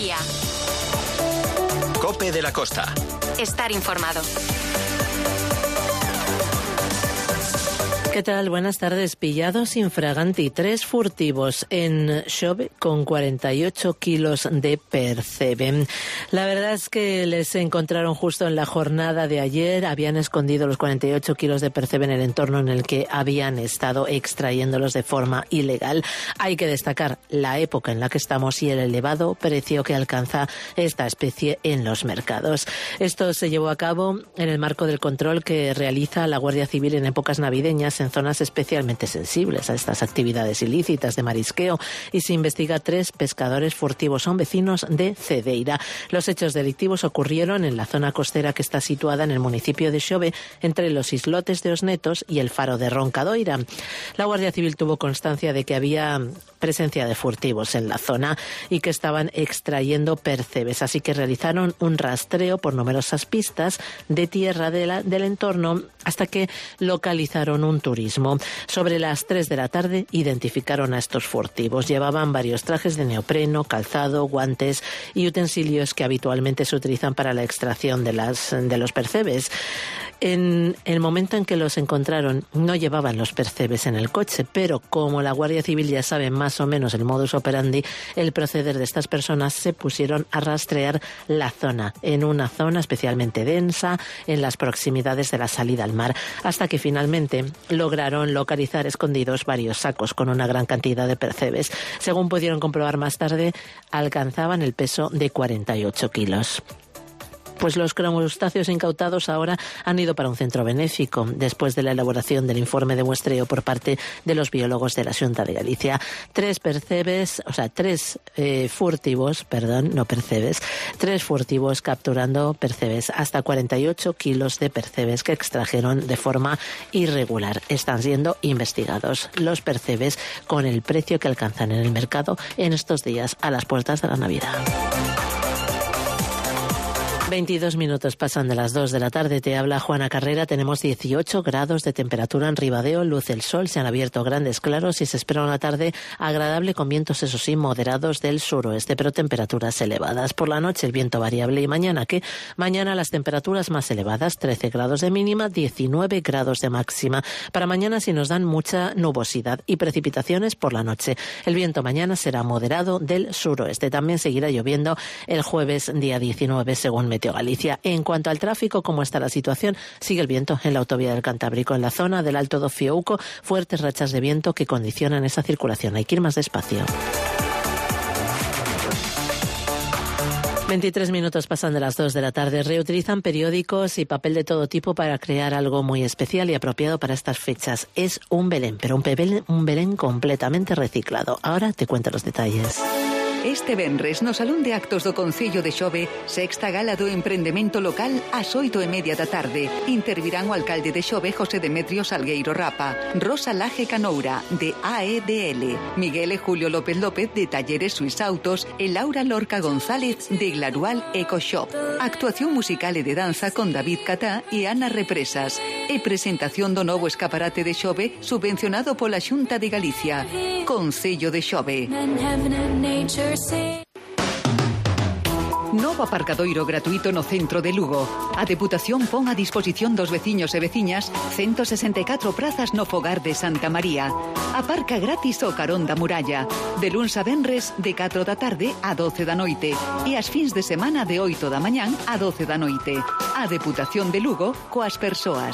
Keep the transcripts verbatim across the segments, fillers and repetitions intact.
Mediodía. COPE de la Costa. Estar informado. ¿Qué tal? Buenas tardes. Pillados infraganti tres furtivos en Xove con cuarenta y ocho kilos de percebe. La verdad es que les encontraron justo en la jornada de ayer. Habían escondido los cuarenta y ocho kilos de percebe en el entorno en el que habían estado extrayéndolos de forma ilegal. Hay que destacar la época en la que estamos y el elevado precio que alcanza esta especie en los mercados. Esto se llevó a cabo en el marco del control que realiza la Guardia Civil en épocas navideñas en zonas especialmente sensibles a estas actividades ilícitas de marisqueo, y se investiga a tres pescadores furtivos, son vecinos de Cedeira. Los hechos delictivos ocurrieron en la zona costera que está situada en el municipio de Xove, entre los islotes de Osnetos y el faro de Roncadoira. La Guardia Civil tuvo constancia de que había presencia de furtivos en la zona y que estaban extrayendo percebes, así que realizaron un rastreo por numerosas pistas de tierra de la, del entorno hasta que localizaron un turismo. Sobre las tres de la tarde identificaron a estos furtivos. Llevaban varios trajes de neopreno, calzado, guantes y utensilios que habitualmente se utilizan para la extracción de, las, de los percebes. En el momento en que los encontraron no llevaban los percebes en el coche, pero como la Guardia Civil ya sabe más o menos el modus operandi, el proceder de estas personas, se pusieron a rastrear la zona, en una zona especialmente densa, en las proximidades de la salida al mar, hasta que finalmente lograron localizar escondidos varios sacos con una gran cantidad de percebes. Según pudieron comprobar más tarde, alcanzaban el peso de cuarenta y ocho kilos. Pues los crustáceos incautados ahora han ido para un centro benéfico después de la elaboración del informe de muestreo por parte de los biólogos de la Xunta de Galicia. Tres percebes, o sea, tres eh, furtivos, perdón, no percebes, tres furtivos capturando percebes, hasta cuarenta y ocho kilos de percebes que extrajeron de forma irregular. Están siendo investigados los percebes con el precio que alcanzan en el mercado en estos días a las puertas de la Navidad. veintidós minutos pasan de las dos de la tarde. Te habla Juana Carrera. Tenemos dieciocho grados de temperatura en Ribadeo. Luce el sol, se han abierto grandes claros y se espera una tarde agradable con vientos, eso sí, moderados del suroeste, pero temperaturas elevadas. Por la noche el viento variable. Y mañana, ¿qué? Mañana las temperaturas más elevadas, trece grados de mínima, diecinueve grados de máxima. Para mañana sí nos dan mucha nubosidad y precipitaciones por la noche. El viento mañana será moderado del suroeste. También seguirá lloviendo el jueves, día diecinueve, según Meteo Galicia. En cuanto al tráfico, ¿cómo está la situación? Sigue el viento en la autovía del Cantábrico. En la zona del Alto do Fiouco, fuertes rachas de viento que condicionan esa circulación. Hay que ir más despacio. veintitrés minutos pasan de las dos de la tarde. Reutilizan periódicos y papel de todo tipo para crear algo muy especial y apropiado para estas fechas. Es un Belén, pero un Belén, un Belén completamente reciclado. Ahora te cuento los detalles. Este venres no Salón de Actos do Concello de Xove, sexta gala do emprendemento local ás oito e media da tarde. Intervirán o alcalde de Xove, José Demetrio Salgueiro Rapa, Rosa Laje Canoura, de A E D L, Miguel e Julio López López, de Talleres Suiz Autos, e Laura Lorca González, de Glarual Eco Shop. Actuación musical e de danza con David Catá e Ana Represas. E presentación do novo escaparate de Xove, subvencionado pola Xunta de Galicia. Concello de Xove. Novo aparcadoiro gratuito no centro de Lugo. A Deputación pon a disposición dos veciños e veciñas ciento sesenta e catro prazas no fogar de Santa María. Aparca gratis ao carón da muralla. De luns a venres, de catro da tarde a doce da noite. E as fins de semana de oito da mañán a doce da noite. A Deputación de Lugo coas persoas.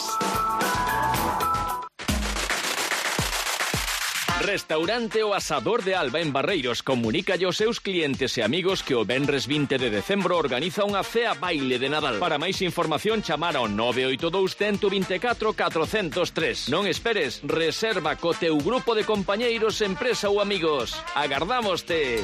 Restaurante O Asador de Alba en Barreiros comunica aos seus clientes e amigos que o venres vinte de decembro organiza unha cea baile de Nadal. Para máis información, chamar ao nove oito dous, uno cero dos catro, catro cero tres. Non esperes, reserva co teu grupo de compañeiros, empresa ou amigos. Agardámoste.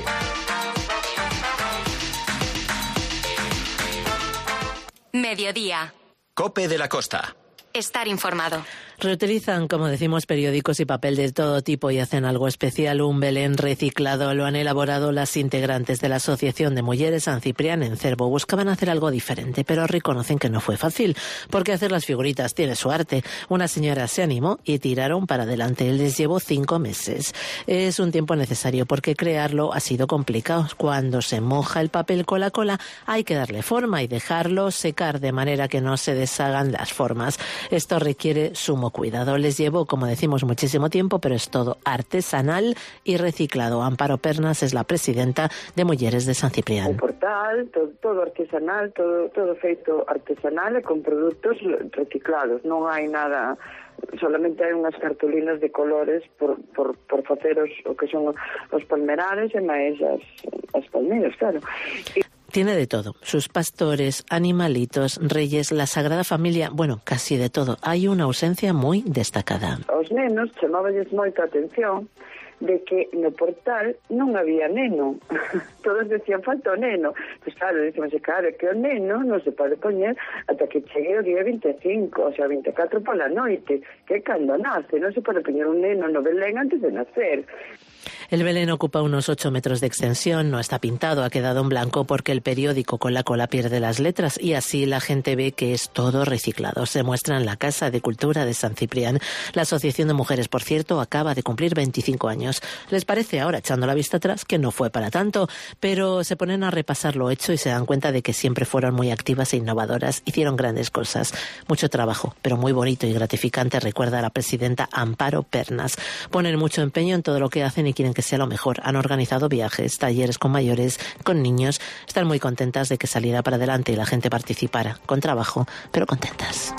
Mediodía. COPE de la Costa. Estar informado. Reutilizan, como decimos, periódicos y papel de todo tipo y hacen algo especial, un Belén reciclado. Lo han elaborado las integrantes de la Asociación de Mujeres San Ciprián en Cervo. Buscaban hacer algo diferente, pero reconocen que no fue fácil, porque hacer las figuritas tiene su arte. Una señora se animó y tiraron para adelante. Les llevó cinco meses. Es un tiempo necesario porque crearlo ha sido complicado. Cuando se moja el papel con la cola hay que darle forma y dejarlo secar de manera que no se deshagan las formas. Esto requiere sumo cuidado. Les llevó, como decimos, muchísimo tiempo, pero es todo artesanal y reciclado. Amparo Pernas es la presidenta de Mujeres de San Ciprián. O portal, todo, todo artesanal, todo, todo feito artesanal e con produtos reciclados. Non hai nada, solamente hai unhas cartulinas de colores por, por, por facer os, o que son os palmerares e máis as, as palmeras, claro. E tiene de todo, sus pastores, animalitos, reyes, la Sagrada Familia, bueno, casi de todo. Hay una ausencia muy destacada. Os nenos chamaballes moita atención de que no portal non había neno. Todos decían falta o neno. Pois claro, dicimos, claro, que o neno non se pode poñer ata que chegue o día veinticinco, o sea, veinticuatro pola noite, que cando nace, non se pode poñer un neno no Belén antes de nacer. El Belén ocupa unos ocho metros de extensión, no está pintado, ha quedado en blanco porque el periódico con la cola pierde las letras y así la gente ve que es todo reciclado. Se muestra en la Casa de Cultura de San Ciprián. La Asociación de Mujeres, por cierto, acaba de cumplir veinticinco años. Les parece ahora, echando la vista atrás, que no fue para tanto, pero se ponen a repasar lo hecho y se dan cuenta de que siempre fueron muy activas e innovadoras. Hicieron grandes cosas, mucho trabajo, pero muy bonito y gratificante, recuerda la presidenta Amparo Pernas. Ponen mucho empeño en todo lo que hacen y quieren que sea lo mejor. Han organizado viajes, talleres con mayores, con niños. Están muy contentas de que saliera para adelante y la gente participara. Con trabajo, pero contentas.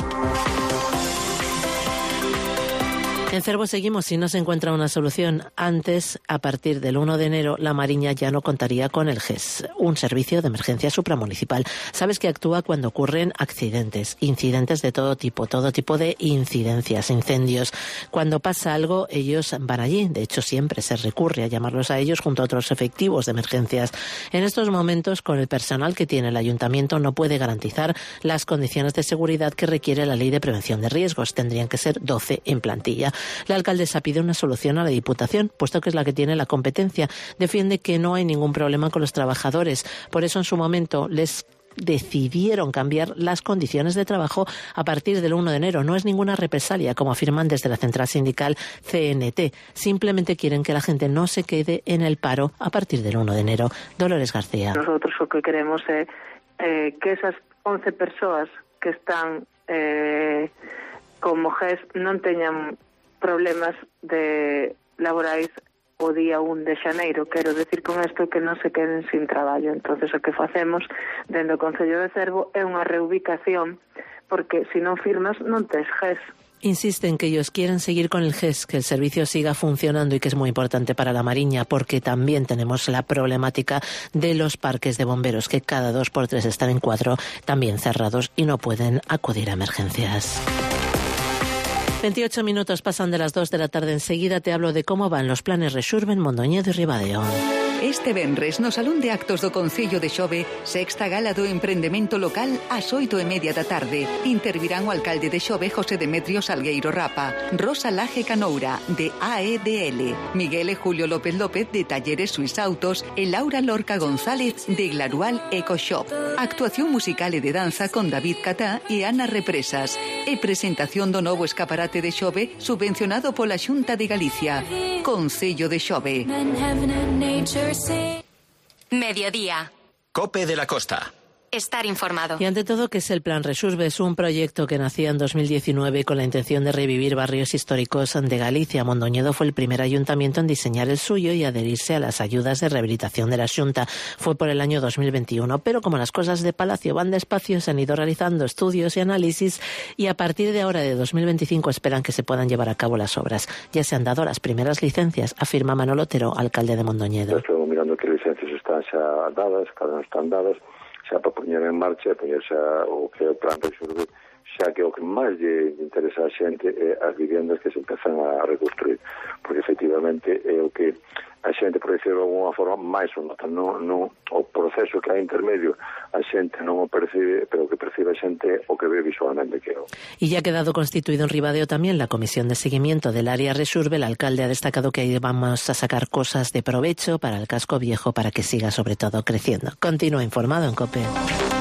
En Cervo seguimos si no se encuentra una solución. Antes, a partir del uno de enero, la Mariña ya no contaría con el G E S, un servicio de emergencia supramunicipal. Sabes que actúa cuando ocurren accidentes, incidentes de todo tipo, todo tipo de incidencias, incendios. Cuando pasa algo, ellos van allí. De hecho, siempre se recurre a llamarlos a ellos junto a otros efectivos de emergencias. En estos momentos, con el personal que tiene el ayuntamiento, no puede garantizar las condiciones de seguridad que requiere la Ley de Prevención de Riesgos. Tendrían que ser doce en plantilla. La alcaldesa pide una solución a la Diputación, puesto que es la que tiene la competencia. Defiende que no hay ningún problema con los trabajadores. Por eso, en su momento, les decidieron cambiar las condiciones de trabajo a partir del uno de enero. No es ninguna represalia, como afirman desde la central sindical C N T. Simplemente quieren que la gente no se quede en el paro a partir del uno de enero. Dolores García. Nosotros lo que queremos es eh, que esas once persoas que están eh, como G E S non teñan problemas de laborais o día un de xaneiro. Quero decir con isto que non se queden sin traballo. Entonces o que facemos dentro do Concello de Cervo é unha reubicación, porque se non firmas non tes G E S. Insisten que ellos quieren seguir con el G E S, que el servicio siga funcionando y que es muy importante para la Mariña, porque también tenemos la problemática de los parques de bomberos, que cada dos por tres están en cuatro, también cerrados y no pueden acudir a emergencias. veintiocho minutos pasan de las dos de la tarde. Enseguida te hablo de cómo van los planes Rexurbe en Mondoñedo y Ribadeo. Este venres no Salón de Actos do Concello de Xove, sexta gala do emprendemento local ás oito e media da tarde. Intervirán o alcalde de Xove, José Demetrio Salgueiro Rapa, Rosa Laje Canoura, de A E D L, Miguel e Julio López López, de Talleres Suiz Autos, e Laura Lorca González, de Glarual Eco Shop. Actuación musical e de danza con David Catá e Ana Represas. E presentación do novo escaparate de Xove, subvencionado pola Xunta de Galicia. Concello de Xove. Mediodía. Cope de la Costa. Estar informado. Y ante todo, ¿qué es el Plan Rexurbe? Es un proyecto que nacía en dos mil diecinueve con la intención de revivir barrios históricos de Galicia. Mondoñedo fue el primer ayuntamiento en diseñar el suyo y adherirse a las ayudas de rehabilitación de la Xunta. Fue por el año dos mil veintiuno, pero como las cosas de Palacio van despacio, se han ido realizando estudios y análisis y a partir de ahora, de dos mil veinticinco, esperan que se puedan llevar a cabo las obras. Ya se han dado las primeras licencias, afirma Manolo Otero, alcalde de Mondoñedo. Estou mirando que licencias están xa dadas, cada non están dadas, xa para poñer en marcha e poñerse o que é o Plan Rexurbe xa que o que máis lle interesa a xente é as viviendas que se empezan a reconstruir, porque efectivamente é o que a xente, por decirlo de alguna forma, máis o nota. No, no, o proceso que hai intermedio a xente non o percibe, pero o que percibe a xente o que ve visualmente que é o. Y ya ha quedado constituido en Ribadeo también la comisión de seguimiento del área Resurbe. El alcalde ha destacado que ahí vamos a sacar cosas de provecho para el casco viejo para que siga sobre todo creciendo. Continúa informado en COPE.